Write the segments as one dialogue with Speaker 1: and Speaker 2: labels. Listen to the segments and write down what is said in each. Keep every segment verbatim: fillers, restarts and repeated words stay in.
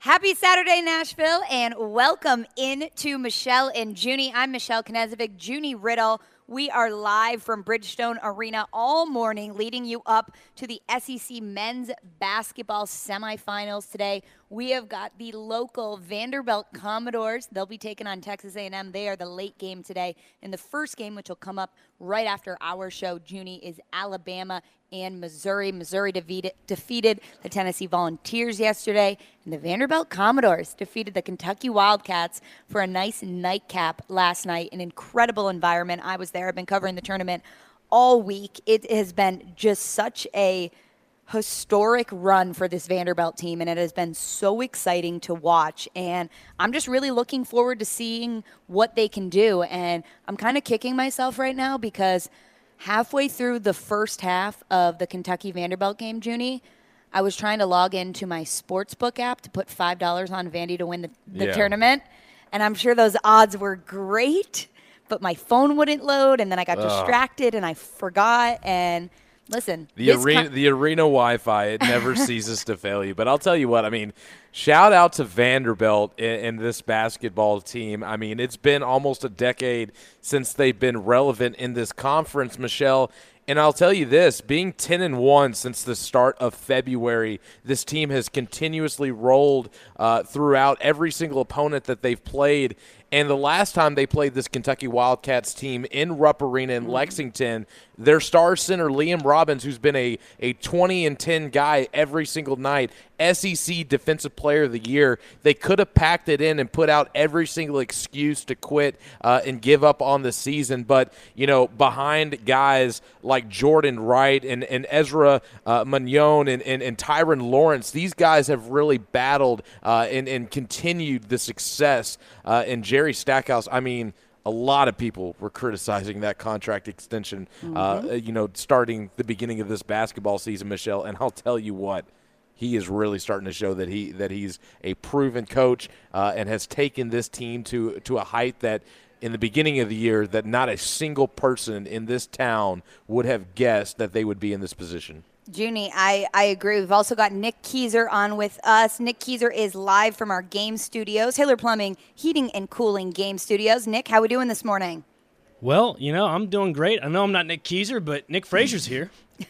Speaker 1: Happy Saturday, Nashville, and welcome into Michelle and Junie. I'm Michelle Knezovic, Junie Riddle. We are live from Bridgestone Arena all morning, leading you up to the S E C men's basketball semifinals today. We have got the local Vanderbilt Commodores. They'll be taking on Texas A and M. They are the late game today. And the first game, which will come up right after our show, Junie, is Alabama and Missouri. Missouri defeated, defeated the Tennessee Volunteers yesterday, and the Vanderbilt Commodores defeated the Kentucky Wildcats for a nice nightcap last night. An incredible environment. I was there. I've been covering the tournament all week. It has been just such a historic run for this Vanderbilt team, and it has been so exciting to watch. And I'm just really looking forward to seeing what they can do. And I'm kind of kicking myself right now because halfway through the first half of the Kentucky-Vanderbilt game, Junie, I was trying to log into my sportsbook app to put five dollars on Vandy to win the, the
Speaker 2: Yeah.
Speaker 1: tournament. And I'm sure those odds were great, but my phone wouldn't load, and then I got
Speaker 2: Ugh.
Speaker 1: distracted, and I forgot. And listen,
Speaker 2: The
Speaker 1: this
Speaker 2: arena,
Speaker 1: con-
Speaker 2: the arena Wi-Fi, it never ceases to fail you. But I'll tell you what, I mean, shout out to Vanderbilt and this basketball team. I mean, it's been almost a decade since they've been relevant in this conference, Michelle. And I'll tell you this, being ten and one since the start of February, this team has continuously rolled uh, throughout every single opponent that they've played. And the last time they played this Kentucky Wildcats team in Rupp Arena in Lexington, their star center, Liam Robbins, who's been a, a twenty and ten guy every single night, S E C Defensive Player of the Year, they could have packed it in and put out every single excuse to quit uh, and give up on the season. But, you know, behind guys like Jordan Wright and, and Ezra uh, Manjon and, and, and Tyron Lawrence, these guys have really battled uh, and, and continued the success. Uh, and Jerry Stackhouse, I mean, a lot of people were criticizing that contract extension,
Speaker 1: Mm-hmm.
Speaker 2: uh, you know, starting the beginning of this basketball season, Michelle. And I'll tell you what, he is really starting to show that he that he's a proven coach uh, and has taken this team to to a height that in the beginning of the year that not a single person in this town would have guessed that they would be in this position.
Speaker 1: Junie, I, I agree. We've also got Nick Keyser on with us. Nick Keyser is live from our game studios, Hiller Plumbing, Heating and Cooling Game Studios. Nick, how we doing this morning?
Speaker 3: Well, you know, I'm doing great. I know I'm not Nick Keyser, but Nick Frazier's here.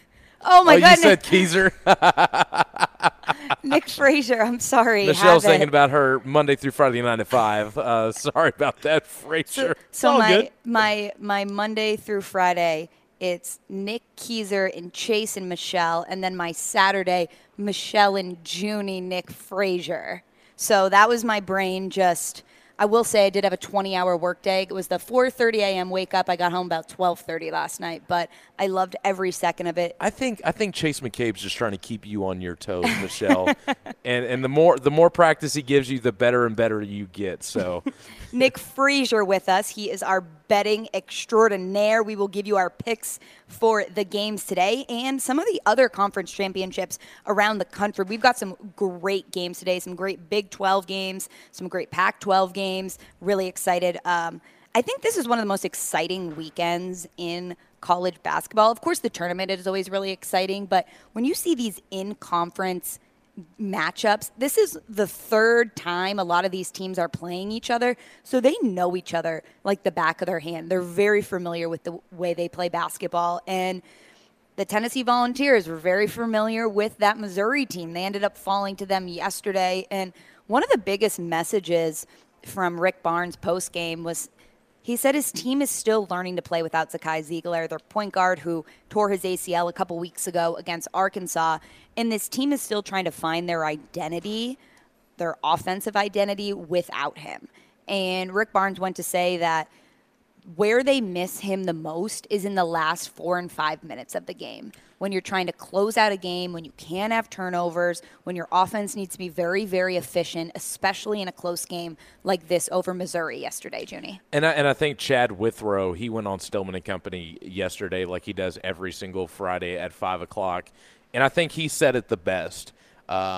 Speaker 1: Oh, my
Speaker 2: oh,
Speaker 1: goodness.
Speaker 2: you said Keyser?
Speaker 1: Nick Frazier, I'm sorry.
Speaker 2: Michelle's
Speaker 1: have it.
Speaker 2: thinking about her Monday through Friday nine to five. Uh, sorry about that, Frazier.
Speaker 1: So
Speaker 3: all
Speaker 1: my,
Speaker 3: good.
Speaker 1: my my Monday through Friday, it's Nick Keyser and Chase and Michelle, and then my Saturday, Michelle and Junie, Nick Frazier. So that was my brain just, I will say I did have a twenty-hour workday. It was the four thirty a.m. wake up. I got home about twelve thirty last night, but I loved every second of it.
Speaker 2: I think I think Chase McCabe's just trying to keep you on your toes, Michelle. and and the more the more practice he gives you, the better and better you get. So
Speaker 1: Nick Frazier with us. He is our betting extraordinaire. We will give you our picks for the games today and some of the other conference championships around the country. We've got some great games today, some great Big twelve games, some great Pac twelve games. Really excited. Um, I think this is one of the most exciting weekends in college basketball. Of course, the tournament is always really exciting, but when you see these in-conference matchups, this is the third time a lot of these teams are playing each other, so they know each other like the back of their hand. They're very familiar with the way they play basketball, and the Tennessee Volunteers were very familiar with that Missouri team. They ended up falling to them yesterday, and one of the biggest messages from Rick Barnes post-game was he said his team is still learning to play without Zakai Ziegler, their point guard who tore his A C L a couple weeks ago against Arkansas. And this team is still trying to find their identity, their offensive identity without him. And Rick Barnes went to say that where they miss him the most is in the last four and five minutes of the game. When you're trying to close out a game, when you can't have turnovers, when your offense needs to be very, very efficient, especially in a close game like this over Missouri yesterday, Junie.
Speaker 2: And I, and I think Chad Withrow, he went on Stillman and Company yesterday like he does every single Friday at five o'clock. And I think he said it the best. Um,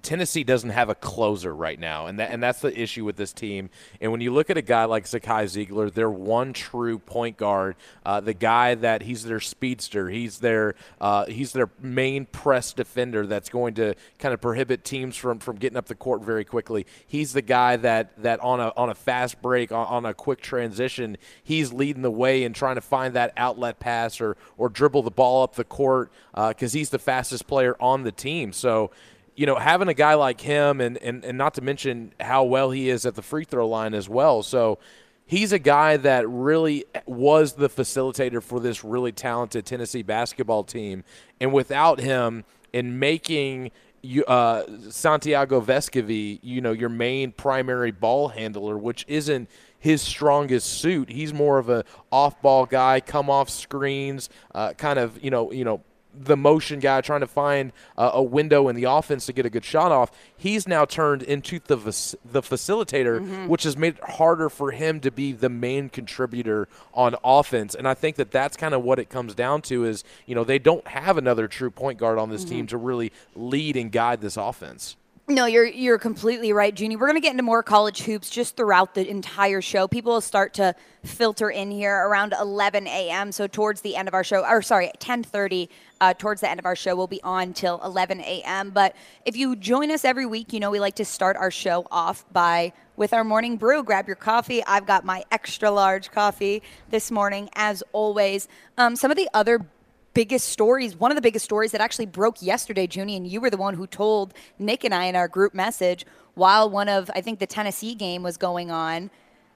Speaker 2: Tennessee doesn't have a closer right now, and that and that's the issue with this team. And when you look at a guy like Zakai Ziegler, their one true point guard, uh, the guy that he's their speedster, he's their uh, he's their main press defender that's going to kind of prohibit teams from, from getting up the court very quickly. He's the guy that, that on a on a fast break, on, on a quick transition, he's leading the way and trying to find that outlet pass or or dribble the ball up the court because uh, he's the fastest player on the team. So, you know, having a guy like him and, and, and not to mention how well he is at the free throw line as well. So he's a guy that really was the facilitator for this really talented Tennessee basketball team. And without him in making you, uh, Santiago Vescovi, you know, your main primary ball handler, which isn't his strongest suit. He's more of a off-ball guy, come off screens, uh, kind of, you know, you know, the motion guy trying to find uh, a window in the offense to get a good shot off. He's now turned into the the facilitator, mm-hmm. which has made it harder for him to be the main contributor on offense. And I think that that's kind of what it comes down to is, you know, they don't have another true point guard on this mm-hmm. team to really lead and guide this offense.
Speaker 1: No, you're you're completely right, Junie. We're going to get into more college hoops just throughout the entire show. People will start to filter in here around eleven a.m., so towards the end of our show, or sorry, ten thirty, uh, towards the end of our show, we'll be on till eleven a.m. But if you join us every week, you know we like to start our show off by with our morning brew. Grab your coffee. I've got my extra large coffee this morning, as always. Um, some of the other biggest stories, one of the biggest stories that actually broke yesterday, Junie, and you were the one who told Nick and I in our group message while one of, I think the Tennessee game was going on,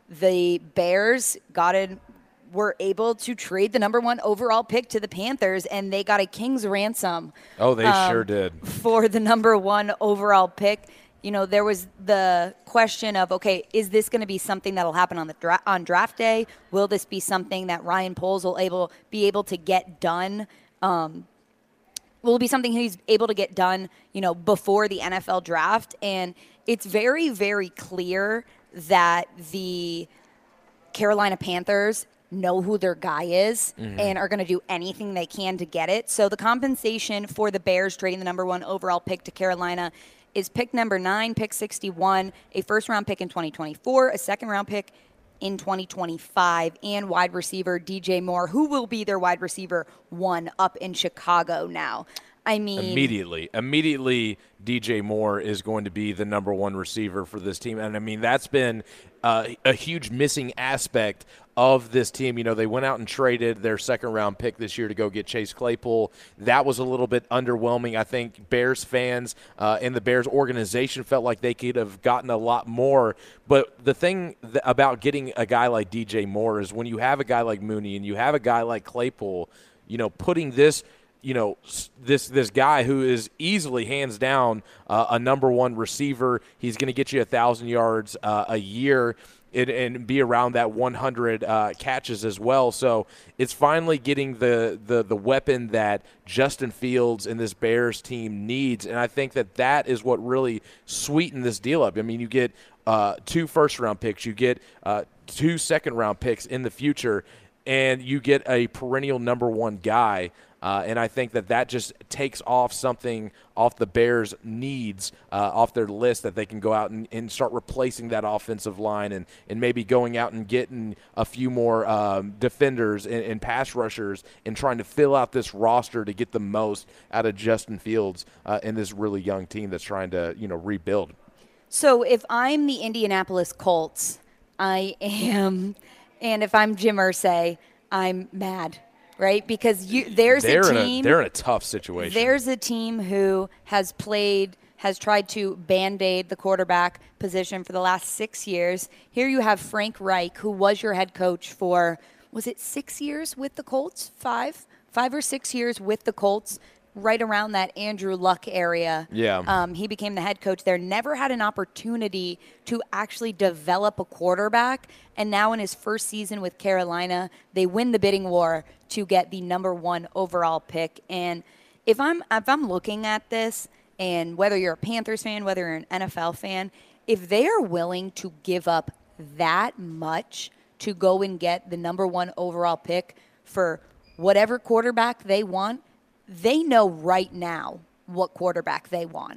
Speaker 1: the Bears got in, were able to trade the number one overall pick to the Panthers, and they got a king's ransom.
Speaker 2: Oh, they
Speaker 1: um,
Speaker 2: sure did.
Speaker 1: For the number one overall pick. You know, there was the question of, okay, is this going to be something that will happen on the dra- on draft day? Will this be something that Ryan Poles will able be able to get done? Um, will it be something he's able to get done, you know, before the N F L draft? And it's very, very clear that the Carolina Panthers know who their guy is mm-hmm. and are going to do anything they can to get it. So the compensation for the Bears trading the number one overall pick to Carolina is pick number nine, pick sixty-one, a first-round pick in twenty twenty-four, a second-round pick in twenty twenty-five, and wide receiver D J Moore, who will be their wide receiver one up in Chicago now. I mean,
Speaker 2: immediately, immediately, D J Moore is going to be the number one receiver for this team, and I mean that's been uh, a huge missing aspect of this team. You know, they went out and traded their second-round pick this year to go get Chase Claypool. That was a little bit underwhelming. I think Bears fans uh, and the Bears organization felt like they could have gotten a lot more. But the thing th- about getting a guy like D J Moore is when you have a guy like Mooney and you have a guy like Claypool, you know, putting this – you know, this this guy who is easily, hands down, uh, a number one receiver. He's going to get you one thousand yards uh, a year and, and be around that one hundred uh, catches as well. So it's finally getting the, the, the weapon that Justin Fields and this Bears team needs, and I think that that is what really sweetened this deal up. I mean, you get uh, two first-round picks. You get uh, two second-round picks in the future, and you get a perennial number one guy. Uh, and I think that that just takes off something off the Bears' needs, uh, off their list, that they can go out and, and start replacing that offensive line and, and maybe going out and getting a few more um, defenders and, and pass rushers and trying to fill out this roster to get the most out of Justin Fields uh, and this really young team that's trying to, you know, rebuild.
Speaker 1: So if I'm the Indianapolis Colts, I am, and if I'm Jim Irsay, I'm mad. Right, because you there's
Speaker 2: they're
Speaker 1: a
Speaker 2: team.
Speaker 1: In a,
Speaker 2: they're in a tough situation.
Speaker 1: There's a team who has played, has tried to band-aid the quarterback position for the last six years. Here you have Frank Reich, who was your head coach for, was it six years with the Colts? Five, five or six years with the Colts. Right around that Andrew Luck area.
Speaker 2: Yeah.
Speaker 1: Um, he became the head coach there. Never had an opportunity to actually develop a quarterback. And now in his first season with Carolina, they win the bidding war to get the number one overall pick. And if I'm if I'm looking at this, and whether you're a Panthers fan, whether you're an N F L fan, if they are willing to give up that much to go and get the number one overall pick for whatever quarterback they want, they know right now what quarterback they want.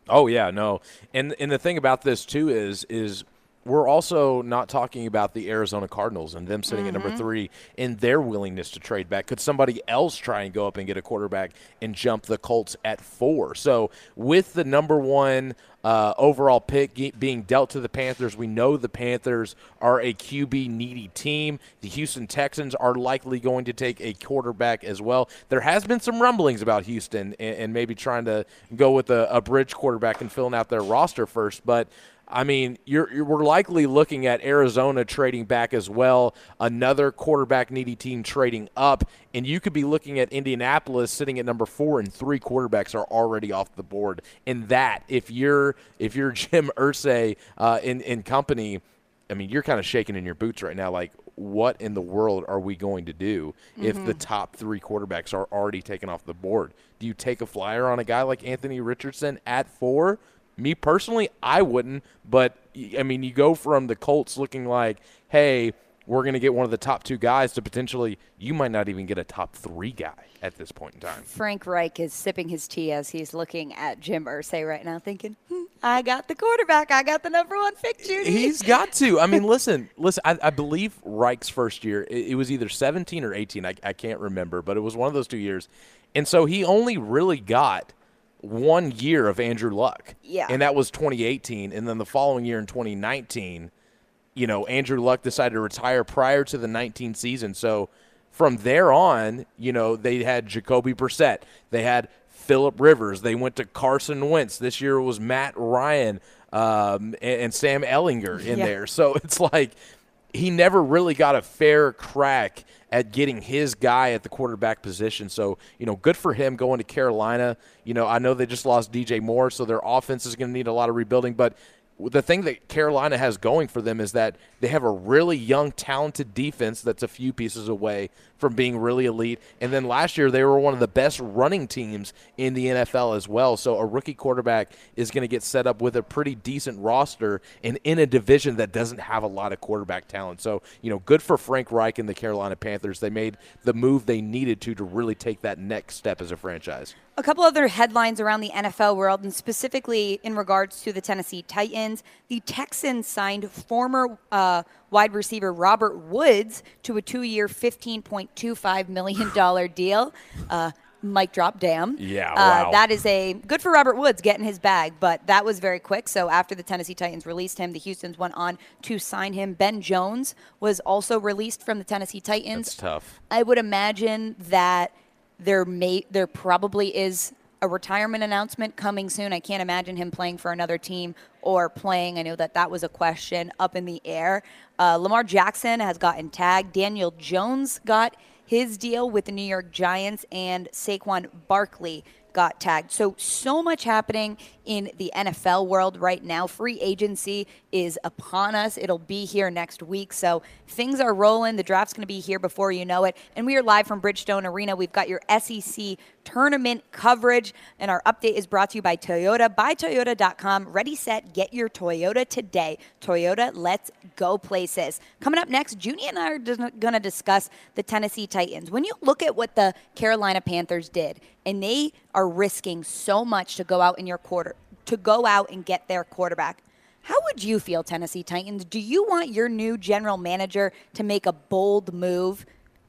Speaker 2: Oh yeah, no. And and the thing about this too is is we're also not talking about the Arizona Cardinals and them sitting mm-hmm. at number three in their willingness to trade back. Could somebody else try and go up and get a quarterback and jump the Colts at four? So with the number one uh, overall pick being dealt to the Panthers, we know the Panthers are a Q B-needy team. The Houston Texans are likely going to take a quarterback as well. There has been some rumblings about Houston and, and maybe trying to go with a, a bridge quarterback and filling out their roster first, but I mean, you're, you're, we're likely looking at Arizona trading back as well, another quarterback-needy team trading up, and you could be looking at Indianapolis sitting at number four, and three quarterbacks are already off the board. And that, if you're if you're Jim Irsay uh, in in company, I mean, you're kind of shaking in your boots right now. Like, what in the world are we going to do mm-hmm. if the top three quarterbacks are already taken off the board? Do you take a flyer on a guy like Anthony Richardson at four? Me personally, I wouldn't, but, I mean, you go from the Colts looking like, hey, we're going to get one of the top two guys to potentially you might not even get a top three guy at this point in time.
Speaker 1: Frank Reich is sipping his tea as he's looking at Jim Irsay right now thinking, hmm, I got the quarterback. I got the number one pick, Judy.
Speaker 2: He's got to. I mean, listen, listen. I, I believe Reich's first year, it, it was either seventeen or eighteen. I, I can't remember, but it was one of those two years. And so he only really got – one year of Andrew Luck.
Speaker 1: Yeah.
Speaker 2: And that was twenty eighteen. And then the following year in twenty nineteen, you know, Andrew Luck decided to retire prior to the nineteen season. So from there on, you know, they had Jacoby Brissett. They had Phillip Rivers. They went to Carson Wentz. This year it was Matt Ryan um, and, and Sam Ehlinger in yeah. there. So it's like he never really got a fair crack at getting his guy at the quarterback position. So, you know, good for him going to Carolina. You know, I know they just lost D J Moore, so their offense is going to need a lot of rebuilding. But the thing that Carolina has going for them is that they have a really young, talented defense that's a few pieces away from being really elite. And then last year they were one of the best running teams in the N F L as well. So a rookie quarterback is going to get set up with a pretty decent roster and in a division that doesn't have a lot of quarterback talent. So, you know, good for Frank Reich and the Carolina Panthers. They made the move they needed to to really take that next step as a franchise.
Speaker 1: A couple other headlines around the N F L world, and specifically in regards to the Tennessee Titans. The Texans signed former uh, wide receiver Robert Woods to a two-year, fifteen point two five million dollars deal. Uh, mic drop, damn.
Speaker 2: Yeah, wow.
Speaker 1: Uh, that is a good for Robert Woods getting his bag, but that was very quick. So after the Tennessee Titans released him, the Houstons went on to sign him. Ben Jones was also released from the Tennessee Titans.
Speaker 2: That's tough.
Speaker 1: I would imagine that There may, there probably is a retirement announcement coming soon. I can't imagine him playing for another team or playing. I know that that was a question up in the air. Uh, Lamar Jackson has gotten tagged. Daniel Jones got his deal with the New York Giants, and Saquon Barkley got tagged. So, so much happening in the N F L world right now. Free agency is upon us. It'll be here next week. So things are rolling. The draft's going to be here before you know it. And we are live from Bridgestone Arena. We've got your S E C tournament coverage. And our update is brought to you by Toyota. Buy Toyota dot com. Ready, set, get your Toyota today. Toyota, let's go places. Coming up next, Junie and I are going to discuss the Tennessee Titans. When you look at what the Carolina Panthers did, and they are risking so much to go out in your quarter, to go out and get their quarterback. How would you feel, Tennessee Titans? Do you want your new general manager to make a bold move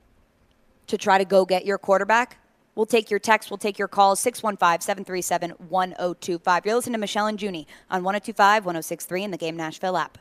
Speaker 1: to try to go get your quarterback? We'll take your text. We'll take your calls. six one five, seven three seven, one oh two five. You're listening to Michelle and Junie on one oh two five, one oh six three in the Game Nashville app.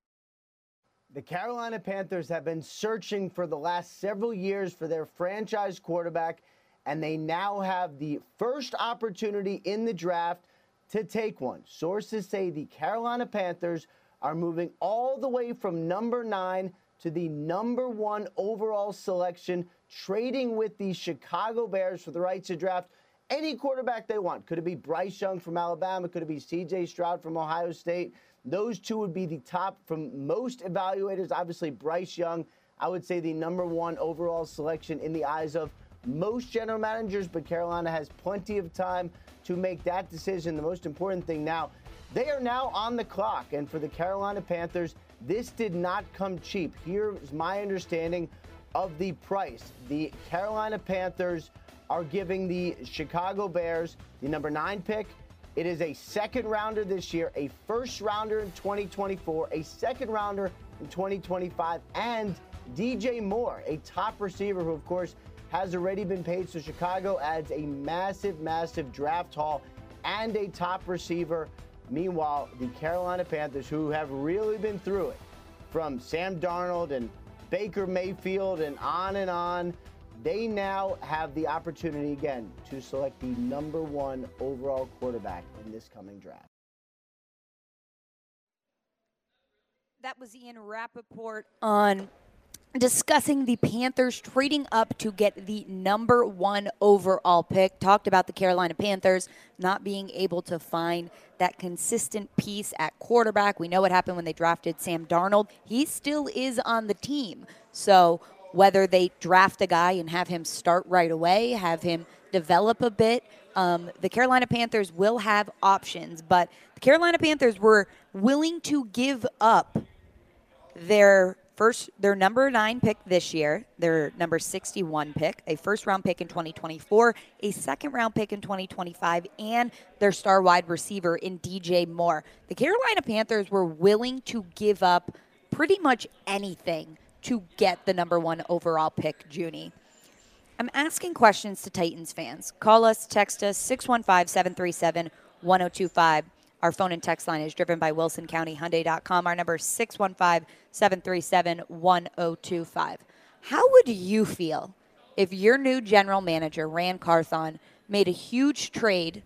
Speaker 4: The Carolina Panthers have been searching for the last several years for their franchise quarterback, and they now have the first opportunity in the draft to take one. Sources say the Carolina Panthers are moving all the way from number nine to the number one overall selection, trading with the Chicago Bears for the right to draft any quarterback they want. Could it be Bryce Young from Alabama? Could it be C J Stroud from Ohio State? Those two would be the top from most evaluators. Obviously, Bryce Young, I would say the number one overall selection in the eyes of most general managers, but Carolina has plenty of time to make that decision. The most important thing now, they are now on the clock. And for the Carolina Panthers, this did not come cheap. Here's my understanding of the price. The Carolina Panthers are giving the Chicago Bears the number nine pick It is a second rounder this year, a first rounder in twenty twenty-four, a second rounder in twenty twenty-five, and D J Moore, a top receiver who, of course, has already been paid. So Chicago adds a massive, massive draft haul and a top receiver. Meanwhile, the Carolina Panthers, who have really been through it, from Sam Darnold and Baker Mayfield and on and on, they now have the opportunity again to select the number one overall quarterback in this coming draft.
Speaker 1: That was Ian Rappaport on discussing the Panthers trading up to get the number one overall pick. Talked about the Carolina Panthers not being able to find that consistent piece at quarterback. We know what happened when they drafted Sam Darnold. He still is on the team. So whether they draft a guy and have him start right away, have him develop a bit, um, the Carolina Panthers will have options. But the Carolina Panthers were willing to give up their First, their number nine pick this year, their number sixty-one pick, a first-round pick in twenty twenty-four, a second-round pick in twenty twenty-five, and their star wide receiver in D J Moore. The Carolina Panthers were willing to give up pretty much anything to get the number one overall pick, Junie. I'm asking questions to Titans fans. Call us, text us, six one five, seven three seven, one oh two five. Our phone and text line is driven by Wilson County Hyundai dot com. Our number is six one five, seven three seven, one oh two five. How would you feel if your new general manager, Ran Carthon, made a huge trade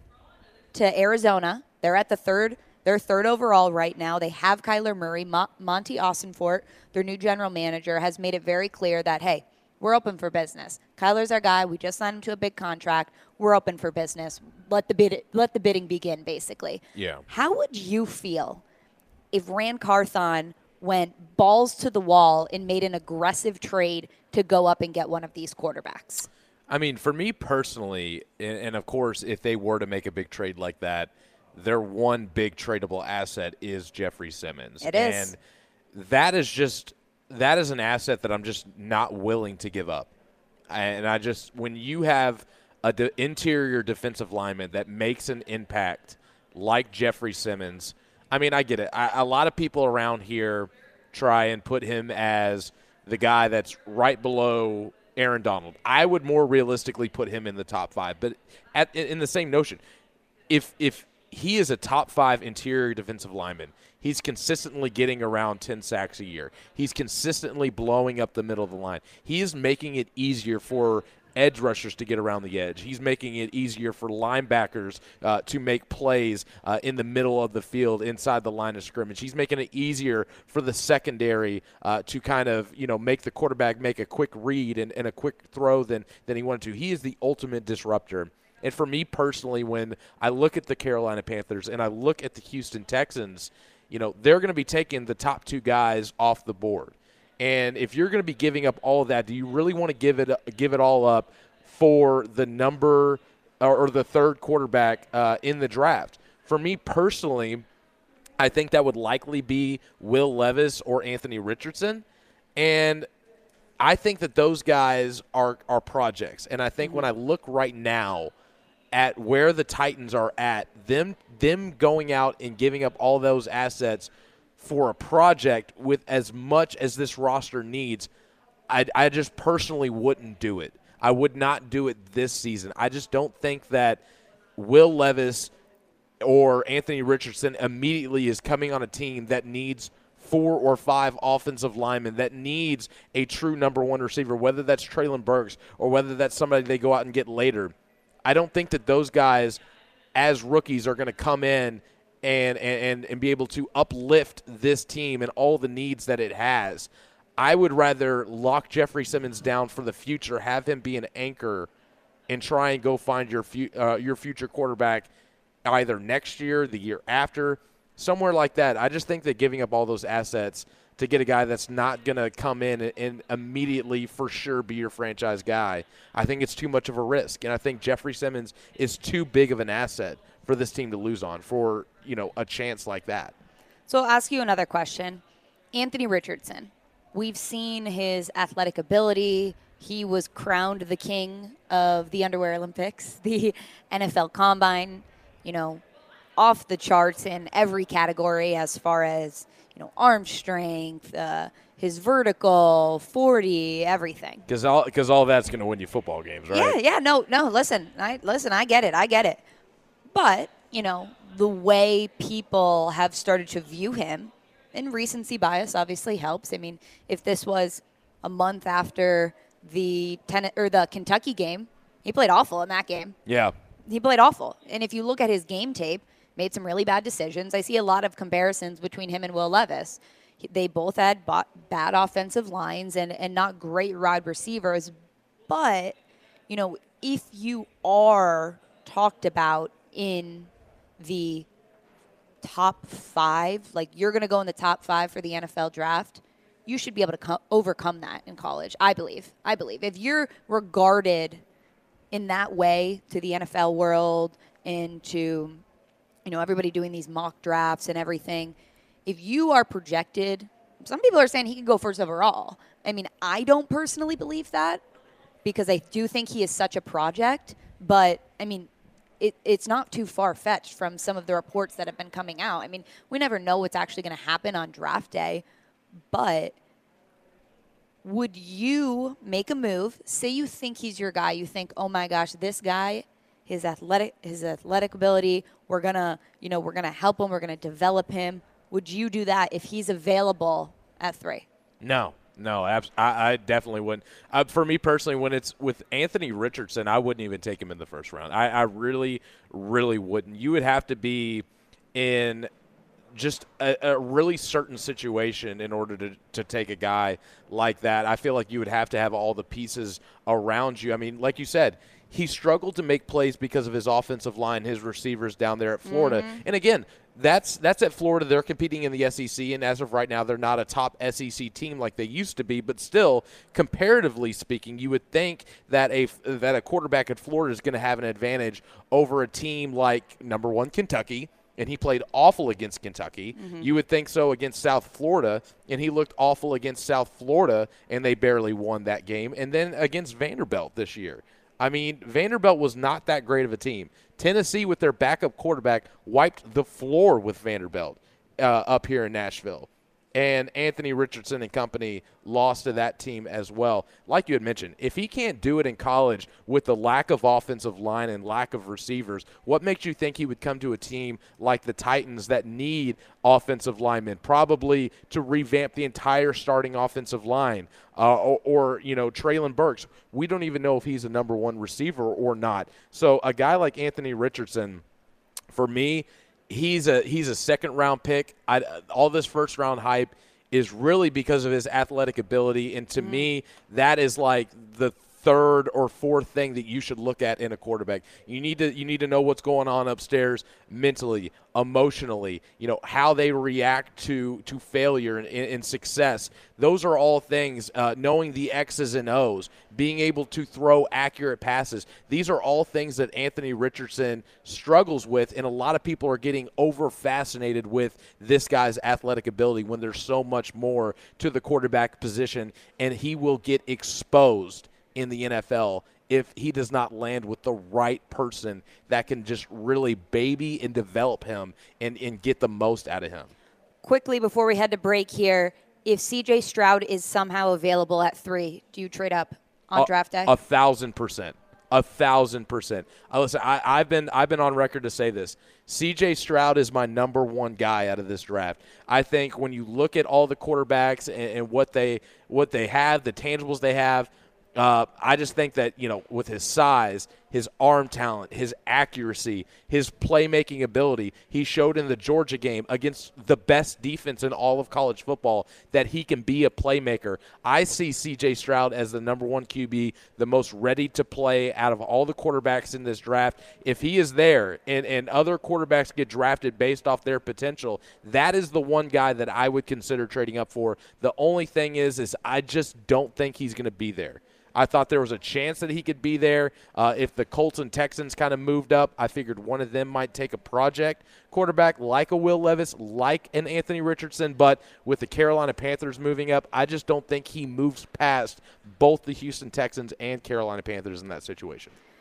Speaker 1: to Arizona? They're at the third, they're third overall right now. They have Kyler Murray. Mo- Monty Austinfort, their new general manager, has made it very clear that, hey, we're open for business. Kyler's our guy. We just signed him to a big contract. We're open for business. Let the bid, let the bidding begin, basically.
Speaker 2: Yeah.
Speaker 1: How would you feel if Ran Carthon went balls to the wall and made an aggressive trade to go up and get one of these quarterbacks?
Speaker 2: I mean, for me personally, and, and of course, if they were to make a big trade like that, their one big tradable asset is Jeffrey Simmons.
Speaker 1: It is.
Speaker 2: And that is just that is an asset that I'm just not willing to give up. And I just, when you have a de- interior defensive lineman that makes an impact like Jeffrey Simmons, I mean, I get it. I, a lot of people around here try and put him as the guy that's right below Aaron Donald. I would more realistically put him in the top five. But at, in the same notion, if if he is a top five interior defensive lineman, he's consistently getting around ten sacks a year. He's consistently blowing up the middle of the line. He is making it easier for edge rushers to get around the edge. He's making it easier for linebackers uh, to make plays uh, in the middle of the field inside the line of scrimmage. He's making it easier for the secondary uh, to kind of, you know, make the quarterback make a quick read and, and a quick throw than, than he wanted to. He is the ultimate disruptor. And for me personally, when I look at the Carolina Panthers and I look at the Houston Texans, you know, they're going to be taking the top two guys off the board. And if you're going to be giving up all of that, do you really want to give it give it all up for the number or, or the third quarterback uh, in the draft? For me personally, I think that would likely be Will Levis or Anthony Richardson. And I think that those guys are, are projects. And I think when I look right now at where the Titans are at, them them going out and giving up all those assets for a project with as much as this roster needs, I, I just personally wouldn't do it. I would not do it this season. I just don't think that Will Levis or Anthony Richardson immediately is coming on a team that needs four or five offensive linemen, that needs a true number one receiver, whether that's Treylon Burks or whether that's somebody they go out and get later. I don't think that those guys as rookies are going to come in and, and, and be able to uplift this team and all the needs that it has. I would rather lock Jeffrey Simmons down for the future, have him be an anchor, and try and go find your fu- uh, your future quarterback either next year, the year after, somewhere like that. I just think that giving up all those assets to get a guy that's not going to come in and, and immediately for sure be your franchise guy, I think it's too much of a risk. And I think Jeffrey Simmons is too big of an asset for this team to lose on for, you know, a chance like that.
Speaker 1: So I'll ask you another question. Anthony Richardson, we've seen his athletic ability. He was crowned the king of the Underwear Olympics, the N F L Combine. You know, off the charts in every category as far as, you know, arm strength, uh, his vertical, forty, everything.
Speaker 2: Because all, cause all that's going to win you football games, right?
Speaker 1: Yeah, yeah, no, no, listen, I, listen, I get it, I get it. But, you know, the way people have started to view him, and recency bias obviously helps. I mean, if this was a month after the ten- or the Kentucky game, he played awful in that game.
Speaker 2: Yeah.
Speaker 1: He played awful. And if you look at his game tape, made some really bad decisions. I see a lot of comparisons between him and Will Levis. They both had bad offensive lines and, and not great wide receivers. But, you know, if you are talked about in the top five, like you're going to go in the top five for the N F L draft, you should be able to co- overcome that in college, I believe. I believe. If you're regarded in that way to the N F L world and to, you know, everybody doing these mock drafts and everything, if you are projected, some people are saying he can go first overall. I mean, I don't personally believe that because I do think he is such a project, but, I mean, it, it's not too far-fetched from some of the reports that have been coming out. I mean, we never know what's actually going to happen on draft day, but would you make a move? Say you think he's your guy. You think, oh my gosh, this guy, his athletic, his athletic ability, we're gonna, you know, we're gonna help him. We're gonna develop him. Would you do that if he's available at three?
Speaker 2: No, no, abs- I, I definitely wouldn't. Uh, for me personally, when it's with Anthony Richardson, I wouldn't even take him in the first round. I, I really, really wouldn't. You would have to be in just a, a really certain situation in order to, to take a guy like that. I feel like you would have to have all the pieces around you. I mean, like you said, he struggled to make plays because of his offensive line, his receivers down there at Florida. Mm-hmm. And again, that's that's at Florida. They're competing in the S E C, and as of right now, they're not a top S E C team like they used to be. But still, comparatively speaking, you would think that a that a quarterback at Florida is going to have an advantage over a team like number one Kentucky. And he played awful against Kentucky. Mm-hmm. You would think so against South Florida, and he looked awful against South Florida, and they barely won that game. And then against Vanderbilt this year. I mean, Vanderbilt was not that great of a team. Tennessee, with their backup quarterback, wiped the floor with Vanderbilt uh, up here in Nashville. And Anthony Richardson and company lost to that team as well. Like you had mentioned, if he can't do it in college with the lack of offensive line and lack of receivers, what makes you think he would come to a team like the Titans that need offensive linemen, probably to revamp the entire starting offensive line, uh, or, or, you know, Treylon Burks? We don't even know if he's a number one receiver or not. So a guy like Anthony Richardson, for me, He's a he's a second round pick. I, all this first round hype is really because of his athletic ability, and to mm. me, that is like the third or fourth thing that you should look at in a quarterback. You need to you need to know what's going on upstairs mentally, emotionally, you know, how they react to to failure and, and success. Those are all things, uh, knowing the X's and O's, being able to throw accurate passes. These are all things that Anthony Richardson struggles with, and a lot of people are getting over-fascinated with this guy's athletic ability when there's so much more to the quarterback position, and he will get exposed in the N F L if he does not land with the right person that can just really baby and develop him and, and get the most out of him.
Speaker 1: Quickly, before we head to break here, if C J Stroud is somehow available at three, do you trade up on
Speaker 2: a,
Speaker 1: draft day?
Speaker 2: A thousand percent. A thousand percent. Uh, listen, I, I've been I've been on record to say this. C J Stroud is my number one guy out of this draft. I think when you look at all the quarterbacks and, and what they what they have, the tangibles they have, Uh, I just think that, you know, with his size, his arm talent, his accuracy, his playmaking ability, he showed in the Georgia game against the best defense in all of college football that he can be a playmaker. I see C J Stroud as the number one Q B, the most ready to play out of all the quarterbacks in this draft. If he is there and, and other quarterbacks get drafted based off their potential, that is the one guy that I would consider trading up for. The only thing is, is I just don't think he's going to be there. I thought there was a chance that he could be there. Uh, if the Colts and Texans kind of moved up, I figured one of them might take a project quarterback like a Will Levis, like an Anthony Richardson. But with the Carolina Panthers moving up, I just don't think he moves past both the Houston Texans and Carolina Panthers in that situation.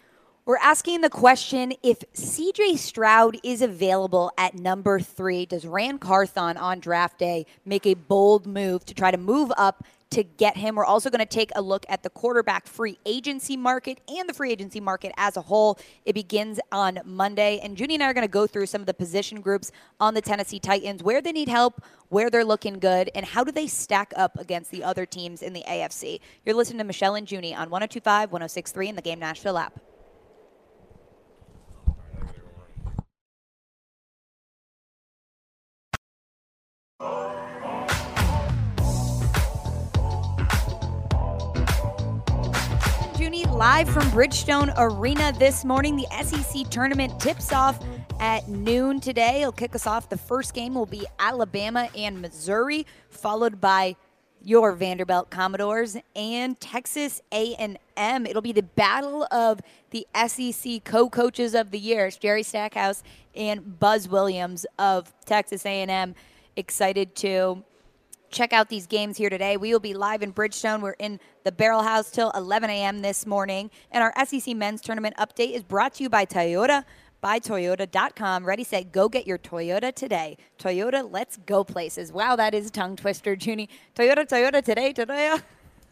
Speaker 1: We're asking the question, if C J Stroud is available at number three, does Rand Carthon on draft day make a bold move to try to move up to get him? We're also going to take a look at the quarterback free agency market and the free agency market as a whole. It begins on Monday, and Junie and I are going to go through some of the position groups on the Tennessee Titans, where they need help, where they're looking good, and how do they stack up against the other teams in the A F C. You're listening to Michelle and Junie on one oh two point five, one oh six point three in the Game Nashville app. Live from Bridgestone Arena this morning. The S E C tournament tips off at noon today. It'll kick us off. The first game will be Alabama and Missouri, followed by your Vanderbilt Commodores and Texas A and M. It'll be the battle of the S E C co-coaches of the year. It's Jerry Stackhouse and Buzz Williams of Texas A and M. Excited to check out these games here today. We will be live in Bridgestone. We're in the Barrel House till eleven a.m. this morning. And our S E C men's tournament update is brought to you by Toyota, by Toyota dot com. Ready, set, go get your Toyota today. Toyota, let's go places. Wow, that is a tongue twister, Junie. Toyota, Toyota today, Toyota.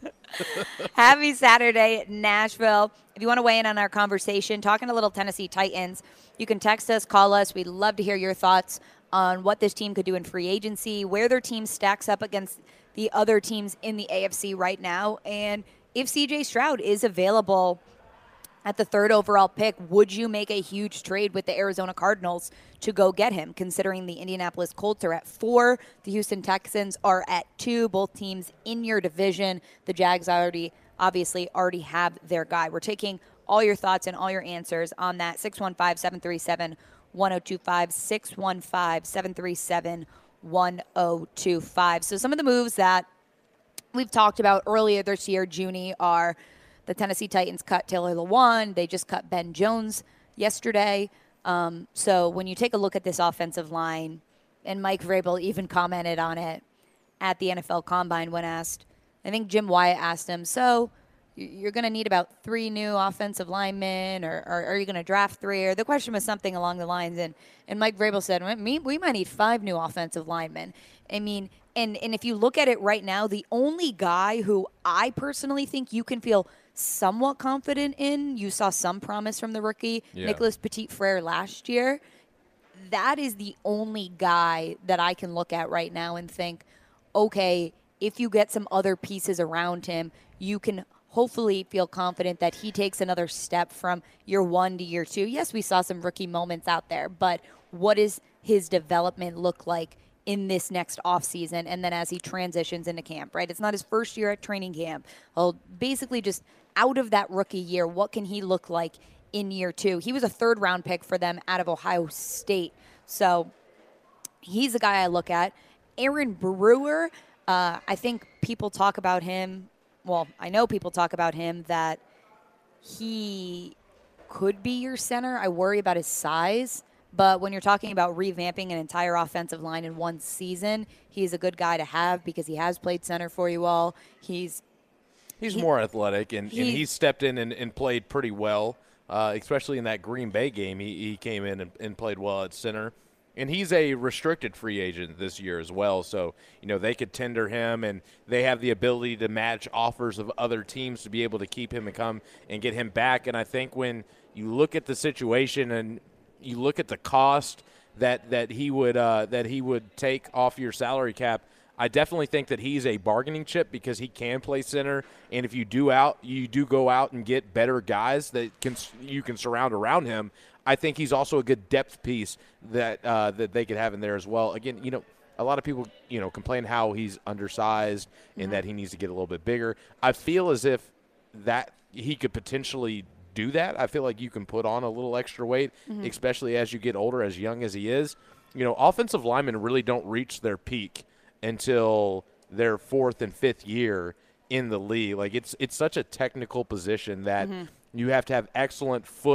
Speaker 1: Happy Saturday, Nashville. If you want to weigh in on our conversation, talking a little Tennessee Titans, you can text us, call us. We'd love to hear your thoughts on what this team could do in free agency, where their team stacks up against the other teams in the A F C right now, and if C J Stroud is available at the third overall pick, would you make a huge trade with the Arizona Cardinals to go get him, considering the Indianapolis Colts are at four, the Houston Texans are at two, both teams in your division. The Jags already, obviously, already have their guy. We're taking all your thoughts and all your answers on that. six one five, seven three seven, one oh two five, six one five, seven three seven, one oh two five. So some of the moves that we've talked about earlier this year, Junie, are the Tennessee Titans cut Taylor Lewan. They just cut Ben Jones yesterday. Um, so when you take a look at this offensive line, and Mike Vrabel even commented on it at the N F L Combine when asked, I think Jim Wyatt asked him, so you're going to need about three new offensive linemen, or, or are you going to draft three? Or the question was something along the lines, and, and Mike Vrabel said, we, we might need five new offensive linemen. I mean, and, and if you look at it right now, the only guy who I personally think you can feel somewhat confident in, you saw some promise from the rookie, yeah. Nicholas Petit-Frere last year, that is the only guy that I can look at right now and think, okay, if you get some other pieces around him, you can hopefully feel confident that he takes another step from year one to year two. Yes, we saw some rookie moments out there, but what does his development look like in this next offseason and then as he transitions into camp, right? It's not his first year at training camp. Well, basically just out of that rookie year, what can he look like in year two? He was a third-round pick for them out of Ohio State. So he's the guy I look at. Aaron Brewer, uh, I think people talk about him Well, I know people talk about him that he could be your center. I worry about his size. But when you're talking about revamping an entire offensive line in one season, he's a good guy to have because he has played center for you all. He's
Speaker 2: he's
Speaker 1: he,
Speaker 2: more athletic, and,
Speaker 1: he,
Speaker 2: and he stepped in and, and played pretty well, uh, especially in that Green Bay game. He, he came in and, and played well at center. And he's a restricted free agent this year as well. So, you know, they could tender him, and they have the ability to match offers of other teams to be able to keep him and come and get him back. And I think when you look at the situation and you look at the cost that, that he would uh, that he would take off your salary cap, I definitely think that he's a bargaining chip because he can play center. And if you do out, you do go out and get better guys that can you can surround around him. I think he's also a good depth piece that uh, that they could have in there as well. Again, you know, a lot of people, you know, complain how he's undersized and mm-hmm. that he needs to get a little bit bigger. I feel as if that he could potentially do that. I feel like you can put on a little extra weight, mm-hmm. especially as you get older, as young as he is. You know, offensive linemen really don't reach their peak until their fourth and fifth year in the league. Like, it's it's such a technical position that mm-hmm. you have to have excellent foot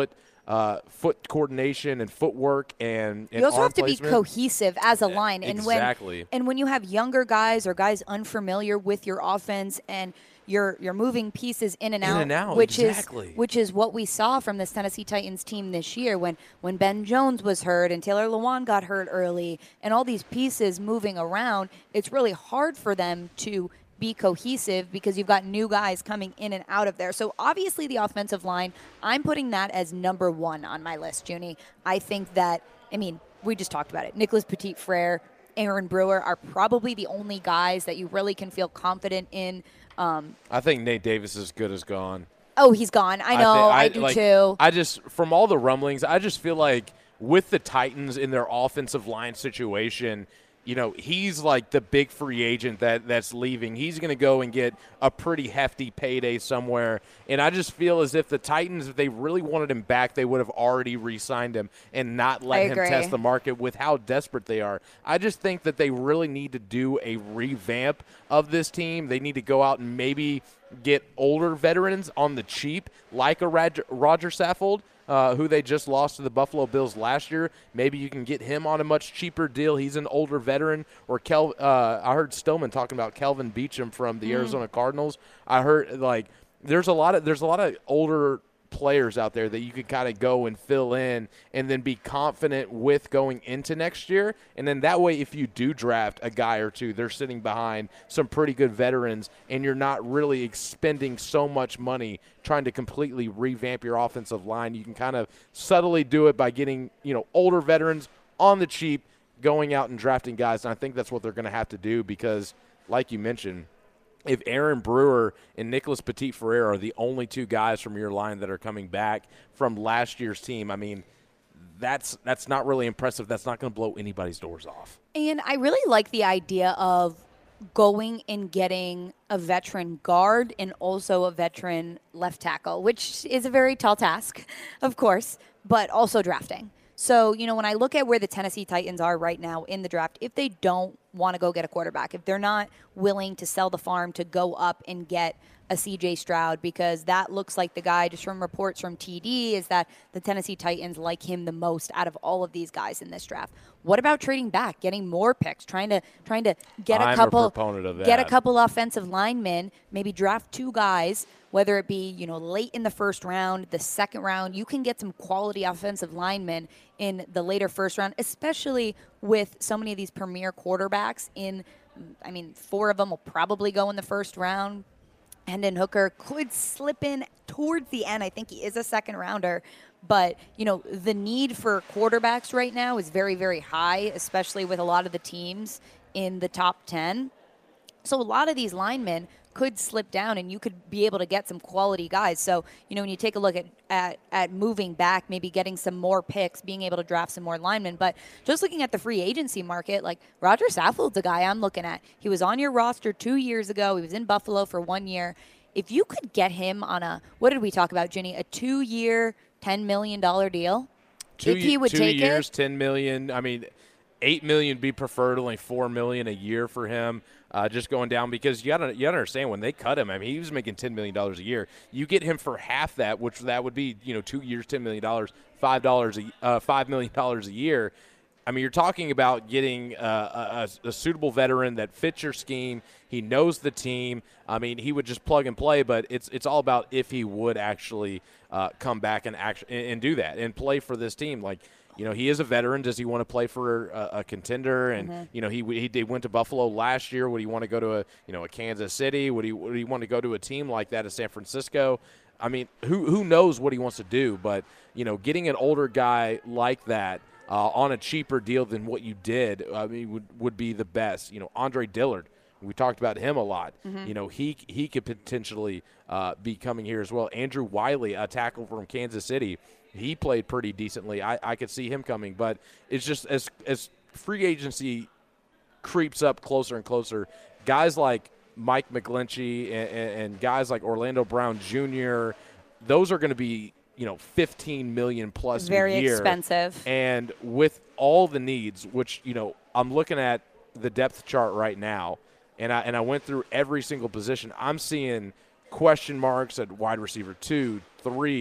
Speaker 2: uh, foot coordination and footwork and, and
Speaker 1: you also
Speaker 2: arm
Speaker 1: have to
Speaker 2: placement.
Speaker 1: be cohesive as a line. And
Speaker 2: exactly.
Speaker 1: when and when you have younger guys or guys unfamiliar with your offense and you're you're moving pieces in and
Speaker 2: In
Speaker 1: out,
Speaker 2: and out,
Speaker 1: which
Speaker 2: exactly.
Speaker 1: is which is what we saw from this Tennessee Titans team this year when when Ben Jones was hurt and Taylor Lewan got hurt early and all these pieces moving around. It's really hard for them to be cohesive because you've got new guys coming in and out of there. So obviously the offensive line, I'm putting that as number one on my list, Junie. I think that, I mean, we just talked about it. Nicholas Petit-Frere, Aaron Brewer are probably the only guys that you really can feel confident in. Um,
Speaker 2: I think Nate Davis is good as gone.
Speaker 1: oh, he's gone. I know. I,
Speaker 2: I,
Speaker 1: I
Speaker 2: think,
Speaker 1: do
Speaker 2: like,
Speaker 1: too.
Speaker 2: I just, from all the rumblings, I just feel like with the Titans in their offensive line situation, you know, he's like the big free agent that, that's leaving. He's going to go and get a pretty hefty payday somewhere. And I just feel as if the Titans, if they really wanted him back, they would have already re-signed him and not let
Speaker 1: I
Speaker 2: him
Speaker 1: agree.
Speaker 2: test the market with how desperate they are. I just think that they really need to do a revamp of this team. They need to go out and maybe get older veterans on the cheap, like a Roger, Roger Saffold, Uh, who they just lost to the Buffalo Bills last year. Maybe you can get him on a much cheaper deal. He's an older veteran. Or Kel, uh, I heard Stillman talking about Kelvin Beachum from the mm. Arizona Cardinals. I heard like there's a lot of there's a lot of older players out there that you could kind of go and fill in and then be confident with going into next year. And then that way, if you do draft a guy or two, they're sitting behind some pretty good veterans and you're not really expending so much money trying to completely revamp your offensive line. You can kind of subtly do it by getting, you know, older veterans on the cheap, going out and drafting guys. And I think that's what they're going to have to do because, like you mentioned, if Aaron Brewer and Nicholas Petit-Frere are the only two guys from your line that are coming back from last year's team, I mean, that's that's not really impressive. That's not going to blow anybody's doors off.
Speaker 1: And I really like the idea of going and getting a veteran guard and also a veteran left tackle, which is a very tall task, of course, but also drafting. So, you know, when I look at where the Tennessee Titans are right now in the draft, if they don't want to go get a quarterback, if they're not willing to sell the farm to go up and get a C J Stroud, because that looks like the guy, just from reports from T D, is that the Tennessee Titans like him the most out of all of these guys in this draft. What about trading back, getting more picks, trying to trying to get a
Speaker 2: I'm
Speaker 1: couple
Speaker 2: a proponent of that.
Speaker 1: get a couple offensive linemen, maybe draft two guys, whether it be, you know, late in the first round, the second round. You can get some quality offensive linemen in the later first round, especially with so many of these premier quarterbacks in, I mean, four of them will probably go in the first round. Hendon Hooker could slip in towards the end. I think he is a second rounder. But, you know, the need for quarterbacks right now is very, very high, especially with a lot of the teams in the top ten. So a lot of these linemen could slip down and you could be able to get some quality guys. So, you know, when you take a look at, at, at moving back, maybe getting some more picks, being able to draft some more linemen. But just looking at the free agency market, like Roger Saffold's a guy I'm looking at. He was on your roster two years ago. He was in Buffalo for one year. If you could get him on a, what did we talk about, Ginny? A two-year, ten million dollars deal?
Speaker 2: Two,
Speaker 1: if he would
Speaker 2: two
Speaker 1: take
Speaker 2: years,
Speaker 1: it?
Speaker 2: ten million dollars. I mean, eight million dollars be preferred, only four million dollars a year for him. Uh, just going down because you gotta you gotta understand when they cut him. I mean, he was making ten million dollars a year. You get him for half that, which that would be you know two years, ten million dollars, five dollars a uh, five million dollars a year. I mean, you're talking about getting uh, a, a suitable veteran that fits your scheme. He knows the team. I mean, he would just plug and play, but it's it's all about if he would actually uh, come back and act and do that and play for this team. Like, you know, he is a veteran. Does he want to play for a, a contender? And mm-hmm. you know, he he did, went to Buffalo last year. Would he want to go to a you know a Kansas City? Would he would he want to go to a team like that as San Francisco? I mean, who who knows what he wants to do? But you know, getting an older guy like that uh, on a cheaper deal than what you did, I mean, would would be the best. You know, Andre Dillard. We talked about him a lot. Mm-hmm. You know, he he could potentially uh, be coming here as well. Andrew Wiley, a tackle from Kansas City. He played pretty decently. I, I could see him coming, but it's just as as free agency creeps up closer and closer, guys like Mike McGlinchey and, and, and guys like Orlando Brown Junior, those are going to be, you know, fifteen million dollars plus
Speaker 1: Very
Speaker 2: a year.
Speaker 1: expensive.
Speaker 2: And with all the needs, which, you know, I'm looking at the depth chart right now, and I and I went through every single position. I'm seeing question marks at wide receiver two, three,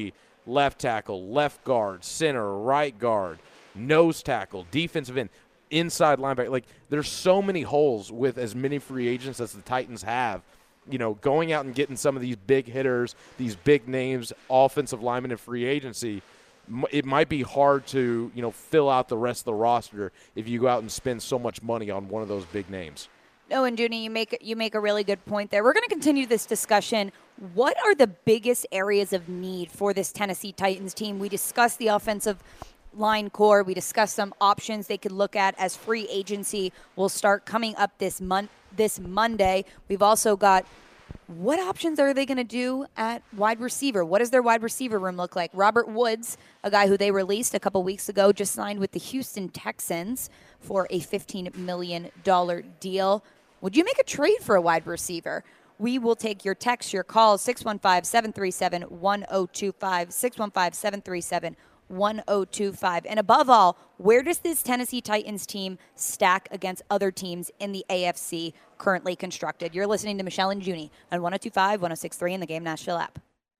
Speaker 2: left tackle, left guard, center, right guard, nose tackle, defensive end, inside linebacker. Like, there's so many holes with as many free agents as the Titans have. You know, going out and getting some of these big hitters, these big names, offensive linemen in free agency, it might be hard to, you know, fill out the rest of the roster if you go out and spend so much money on one of those big names.
Speaker 1: No, and Junie, you make you make a really good point there. We're going to continue this discussion. What are the biggest areas of need for this Tennessee Titans team? We discussed the offensive line core. We discussed some options they could look at as free agency will start coming up this month, this Monday. We've also got what options are they going to do at wide receiver? What does their wide receiver room look like? Robert Woods, a guy who they released a couple weeks ago, just signed with the Houston Texans for a fifteen million dollars deal. Would you make a trade for a wide receiver? We will take your texts, your calls, six one five, seven three seven, one zero two five, six one five, seven three seven, one zero two five. And above all, where does this Tennessee Titans team stack against other teams in the A F C currently constructed? You're listening to Michelle and Junie on one oh two five, one oh six three in the Game Nashville app.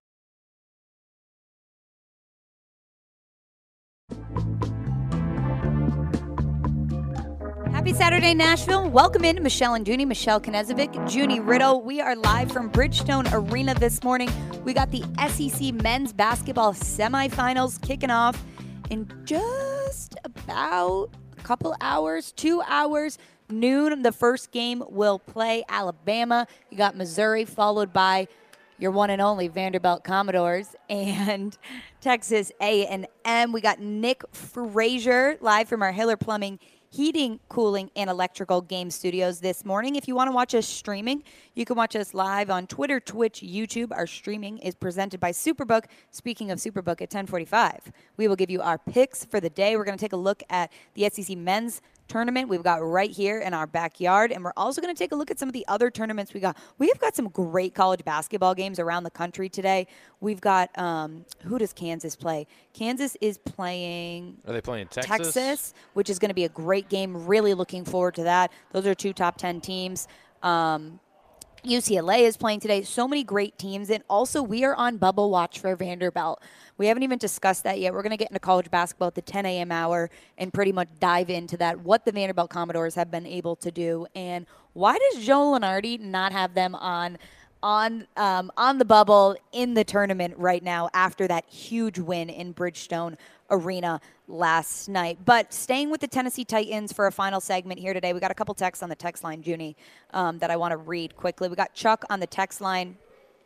Speaker 1: Happy Saturday, Nashville. Welcome in to Michelle and Junie. Michelle Knezovic, Junie Riddle. We are live from Bridgestone Arena this morning. We got the S E C men's basketball semifinals kicking off in just about a couple hours, two hours. Noon, the first game will play Alabama. You got Missouri, followed by your one and only Vanderbilt Commodores and Texas A and M. We got Nick Frazier live from our Hiller Plumbing Heating, Cooling, and Electrical Game Studios this morning. If you want to watch us streaming, you can watch us live on Twitter, Twitch, YouTube. Our streaming is presented by Superbook. Speaking of Superbook, at ten forty-five, we will give you our picks for the day. We're going to take a look at the S E C men's tournament we've got right here in our backyard, and we're also going to take a look at some of the other tournaments we got. We've got some great college basketball games around the country today. We've got, um, who does Kansas play? Kansas is playing...
Speaker 2: Are they playing Texas?
Speaker 1: Texas, which is going to be a great game. Really looking forward to that. Those are two top ten teams. Um, U C L A is playing today. So many great teams. And also, we are on bubble watch for Vanderbilt. We haven't even discussed that yet. We're going to get into college basketball at the ten a.m. hour and pretty much dive into that, what the Vanderbilt Commodores have been able to do. And why does Joe Lunardi not have them on on um, on the bubble in the tournament right now after that huge win in Bridgestone Arena last night? But staying with the Tennessee Titans for a final segment here today, we got a couple texts on the text line, Junie, um, that I want to read quickly. We got Chuck on the text line.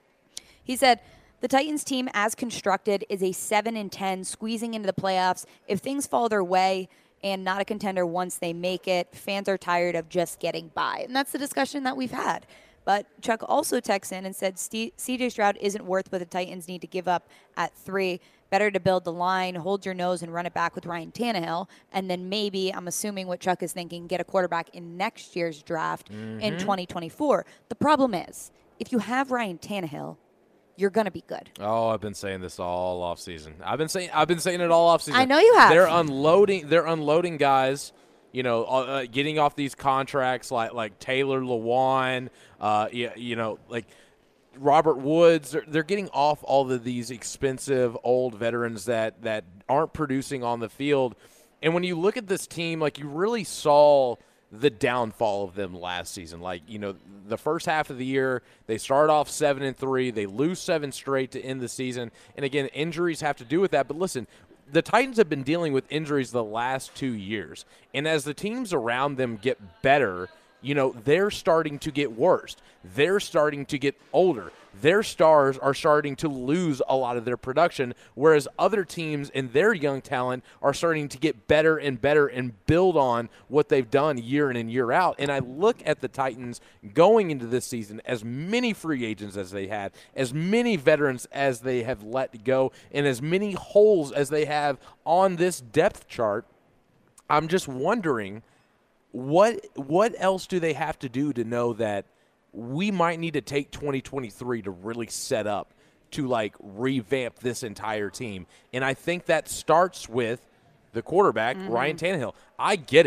Speaker 1: He said, the Titans team as constructed is a seven and ten, squeezing into the playoffs. If things fall their way and not a contender once they make it, fans are tired of just getting by. And that's the discussion that we've had. But Chuck also texts in and said C J Stroud isn't worth what the Titans need to give up at three. Better to build the line, hold your nose, and run it back with Ryan Tannehill. And then maybe, I'm assuming what Chuck is thinking, get a quarterback in next year's draft mm-hmm. in twenty twenty-four. The problem is, if you have Ryan Tannehill, you're going to be good.
Speaker 2: Oh, I've been saying this all offseason. I've been saying I've been saying it all offseason.
Speaker 1: I know you have.
Speaker 2: They're unloading they're unloading guys, you know, uh, getting off these contracts like like Taylor Lewan, uh you, you know, like Robert Woods. They're, they're getting off all of these expensive old veterans that that aren't producing on the field. And when you look at this team, like, you really saw the downfall of them last season. Like, you know, the first half of the year, they start off seven and three. They lose seven straight to end the season. And again, injuries have to do with that. But listen, the Titans have been dealing with injuries the last two years. And as the teams around them get better, you know, they're starting to get worse. They're starting to get older. Their stars are starting to lose a lot of their production, whereas other teams and their young talent are starting to get better and better and build on what they've done year in and year out. And I look at the Titans going into this season, as many free agents as they had, as many veterans as they have let go, and as many holes as they have on this depth chart. I'm just wondering, what what else do they have to do to know that we might need to take twenty twenty-three to really set up to, like, revamp this entire team? And I think that starts with the quarterback, mm-hmm. Ryan Tannehill. I get it.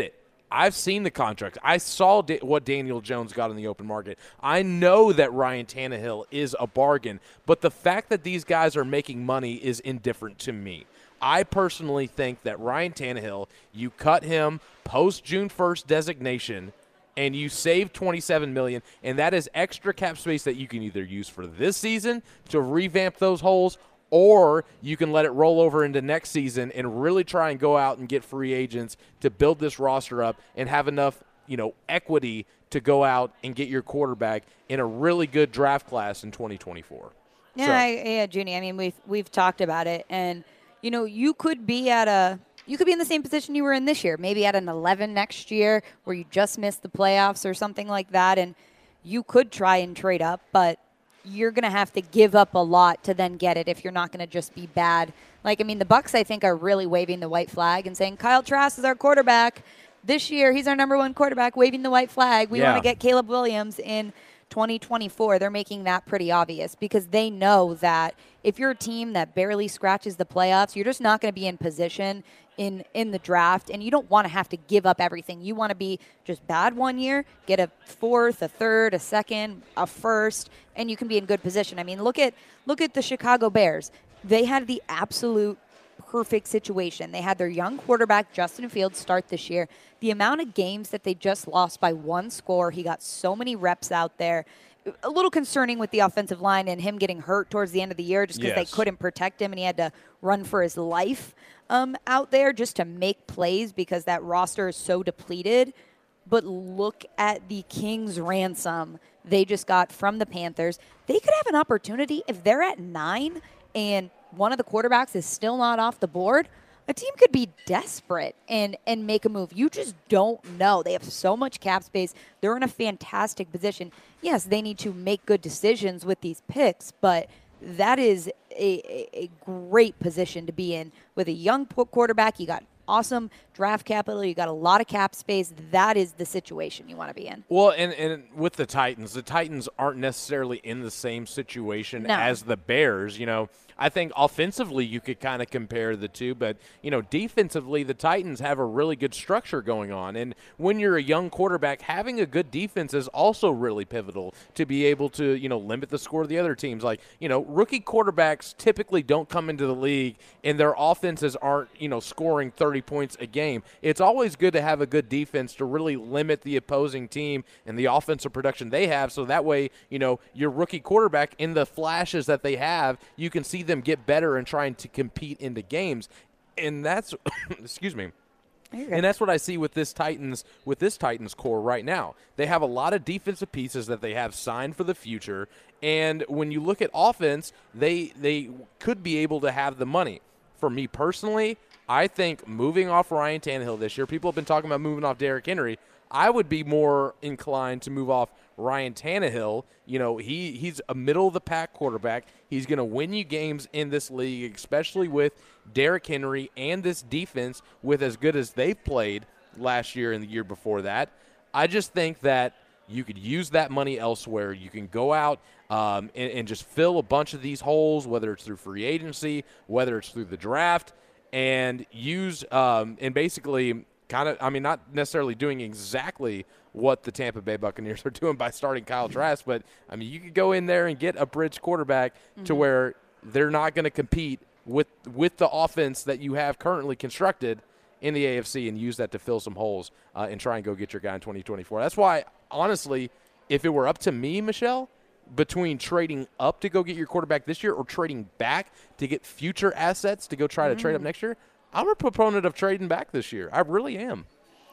Speaker 2: I've seen the contracts. I saw da- what Daniel Jones got in the open market. I know that Ryan Tannehill is a bargain, but the fact that these guys are making money is indifferent to me. I personally think that Ryan Tannehill, you cut him post June first designation, and you save twenty-seven million dollars, and that is extra cap space that you can either use for this season to revamp those holes, or you can let it roll over into next season and really try and go out and get free agents to build this roster up and have enough, you know, equity to go out and get your quarterback in a really good draft class in twenty twenty-four.
Speaker 1: Yeah,
Speaker 2: So,
Speaker 1: I, yeah, Junie. I mean, we've we've talked about it, and you know, you could be at a you could be in the same position you were in this year, maybe at an eleven next year where you just missed the playoffs or something like that, and you could try and trade up, but you're going to have to give up a lot to then get it if you're not going to just be bad. Like, I mean, the Bucs, I think, are really waving the white flag and saying, Kyle Trask is our quarterback. This year, he's our number one quarterback, waving the white flag. We
Speaker 2: Yeah.
Speaker 1: want to get Caleb Williams in twenty twenty-four. They're making that pretty obvious because they know that if you're a team that barely scratches the playoffs, you're just not going to be in position in in the draft, and you don't want to have to give up everything. You want to be just bad one year, get a fourth, a third, a second, a first, and you can be in good position. I mean, look at look at the Chicago Bears. They had the absolute perfect situation. They had their young quarterback, Justin Fields, start this year. The amount of games that they just lost by one score, he got so many reps out there. A little concerning with the offensive line and him getting hurt towards the end of the year just because
Speaker 2: Yes.
Speaker 1: they couldn't protect him and he had to run for his life um, out there just to make plays because that roster is so depleted. But look at the Kings ransom they just got from the Panthers. They could have an opportunity if they're at nine and one of the quarterbacks is still not off the board. A team could be desperate and, and make a move. You just don't know. They have so much cap space. They're in a fantastic position. Yes, they need to make good decisions with these picks, but that is a, a, a great position to be in. With a young quarterback, you got awesome draft capital, you got a lot of cap space. That is the situation you want to be in.
Speaker 2: Well, and, and with the Titans, the Titans aren't necessarily in the same situation
Speaker 1: No.
Speaker 2: as the Bears. You know, I think offensively you could kind of compare the two, but, you know, defensively the Titans have a really good structure going on. And when you're a young quarterback, having a good defense is also really pivotal to be able to, you know, limit the score of the other teams. Like, you know, rookie quarterbacks typically don't come into the league and their offenses aren't, you know, scoring thirty points a game. It's always good to have a good defense to really limit the opposing team and the offensive production they have, so that way, you know, your rookie quarterback, in the flashes that they have, you can see them get better and trying to compete into games. And that's excuse me. And that's what I see with this Titans with this Titans core right now. They have a lot of defensive pieces that they have signed for the future, and when you look at offense, they they could be able to have the money. For me personally, I think moving off Ryan Tannehill this year, people have been talking about moving off Derrick Henry. I would be more inclined to move off Ryan Tannehill. You know, he, he's a middle-of-the-pack quarterback. He's going to win you games in this league, especially with Derrick Henry and this defense with as good as they've played last year and the year before that. I just think that you could use that money elsewhere. You can go out um, and, and just fill a bunch of these holes, whether it's through free agency, whether it's through the draft, and use um, and basically kind of, I mean, not necessarily doing exactly what the Tampa Bay Buccaneers are doing by starting Kyle Trask, but, I mean, you could go in there and get a bridge quarterback mm-hmm. to where they're not going to compete with with the offense that you have currently constructed in the A F C and use that to fill some holes uh, and try and go get your guy in twenty twenty-four. That's why, honestly, if it were up to me, Michelle, between trading up to go get your quarterback this year or trading back to get future assets to go try to mm. trade up next year, I'm a proponent of trading back this year. I really am.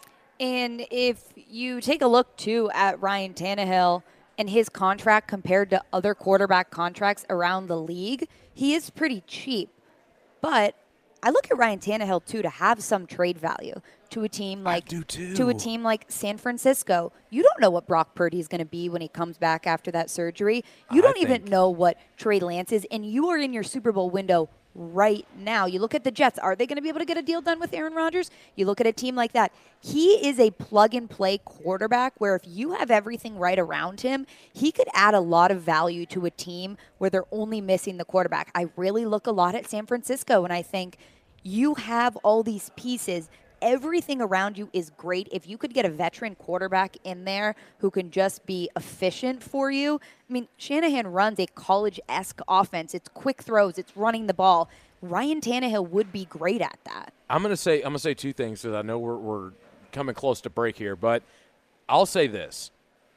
Speaker 1: And if you take a look, too, at Ryan Tannehill and his contract compared to other quarterback contracts around the league, he is pretty cheap. But I look at Ryan Tannehill, too, to have some trade value to a team like
Speaker 2: I do too.
Speaker 1: to a team like San Francisco. You don't know what Brock Purdy is going to be when he comes back after that surgery. You don't
Speaker 2: I
Speaker 1: even
Speaker 2: think.
Speaker 1: know what Trey Lance is, and you are in your Super Bowl window right now. You look at the Jets. Are they going to be able to get a deal done with Aaron Rodgers? You look at a team like that. He is a plug-and-play quarterback where if you have everything right around him, he could add a lot of value to a team where they're only missing the quarterback. I really look a lot at San Francisco, and I think you have all these pieces. everything around you is great. If you could get a veteran quarterback in there who can just be efficient for you, I mean, Shanahan runs a college-esque offense. It's quick throws. It's running the ball. Ryan Tannehill would be great at that.
Speaker 2: I'm gonna say I'm gonna say two things because I know we're, we're coming close to break here, but I'll say this.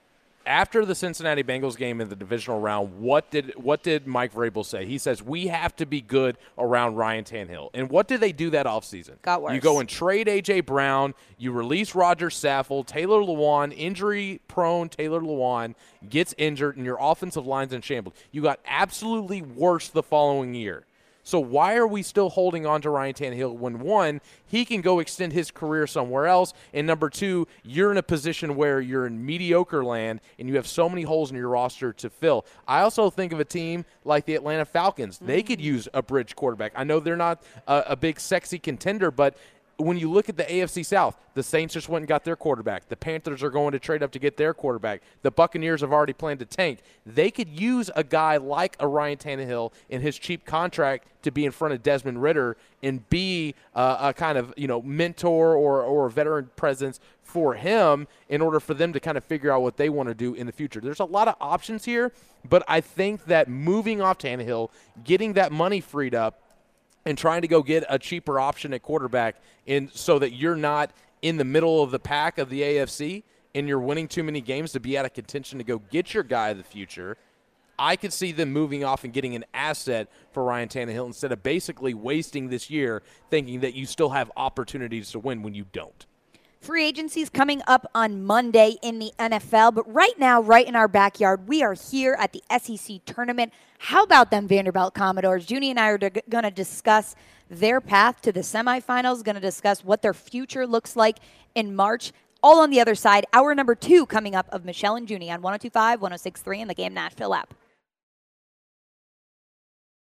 Speaker 2: After the Cincinnati Bengals game in the divisional round, what did what did Mike Vrabel say? He says, we have to be good around Ryan Tannehill. And what did they do that offseason?
Speaker 1: Got worse.
Speaker 2: You go and trade A J. Brown. You release Roger Saffold. Taylor Lewan, injury-prone Taylor Lewan, gets injured, and your offensive line's in shambles. You got absolutely worse the following year. So why are we still holding on to Ryan Tannehill when, one, he can go extend his career somewhere else, and number two, you're in a position where you're in mediocre land and you have so many holes in your roster to fill. I also think of a team like the Atlanta Falcons. Mm-hmm. They could use a bridge quarterback. I know they're not a, a big, sexy contender, but when you look at the A F C South, the Saints just went and got their quarterback. The Panthers are going to trade up to get their quarterback. The Buccaneers have already planned to tank. They could use a guy like a Ryan Tannehill in his cheap contract to be in front of Desmond Ridder and be uh, a kind of, you know, mentor or, or a veteran presence for him in order for them to kind of figure out what they want to do in the future. There's a lot of options here, but I think that moving off Tannehill, getting that money freed up, and trying to go get a cheaper option at quarterback in so that you're not in the middle of the pack of the A F C and you're winning too many games to be out of contention to go get your guy of the future, I could see them moving off and getting an asset for Ryan Tannehill instead of basically wasting this year thinking that you still have opportunities to win when you don't.
Speaker 1: Free agency is coming up on Monday in the N F L, but right now, right in our backyard, we are here at the S E C tournament. How about them Vanderbilt Commodores? Junie and I are d- going to discuss their path to the semifinals, going to discuss what their future looks like in March. All on the other side, hour number two coming up of Michelle and Junie on one oh two point five, one oh six point three, and the Game Nashville app.